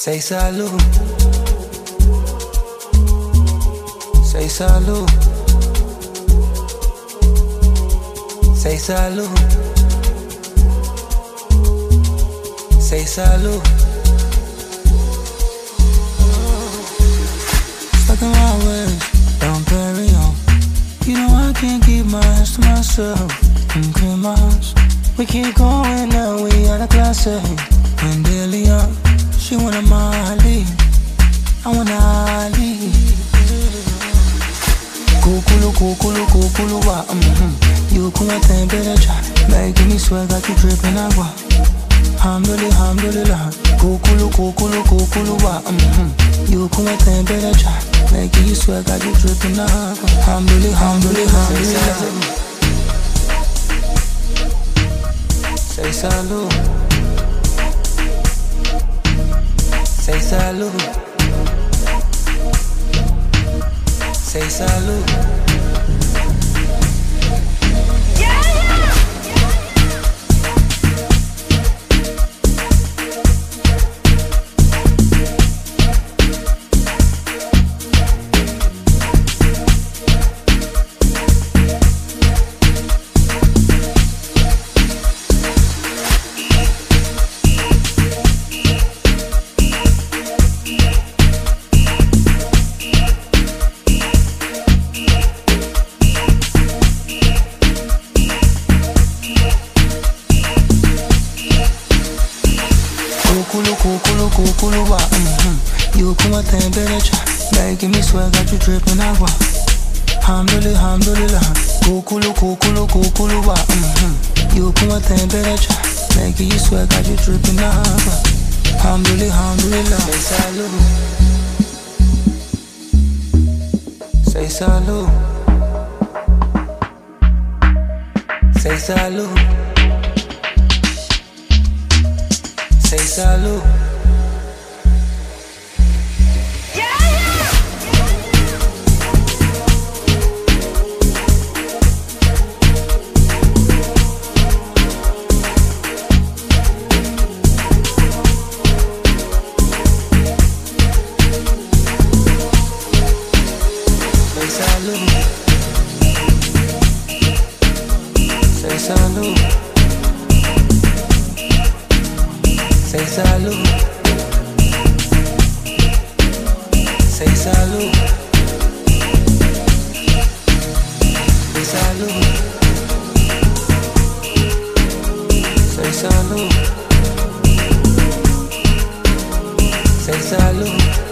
Say salud. Say salud. Say salud. Say salud. Stuck in my ways, don't carry on. You know I can't keep my hands to myself. Cremas, we keep going now, we out of class A. When daily on, she wanna Mali, I wanna Ali. Kukulu wa, you kuma temperature, making me sweat like you dripping agua. Alhamdulillah, kukulu wa, you kuma temperature, making you sweat like you dripping agua. Alhamdulillah. Say salud. Say salud. Say salud. Kukulu wa, you kuma temperature, making me sweat like you dripping agua. Alhamdulillah, kukulu wa, you kuma temperature, making you sweat like you dripping agua. Alhamdulillah. Say salud. Say salud. Say salud. Say salud. Say salud. Say salud. Say salud. Say salud. Say salud.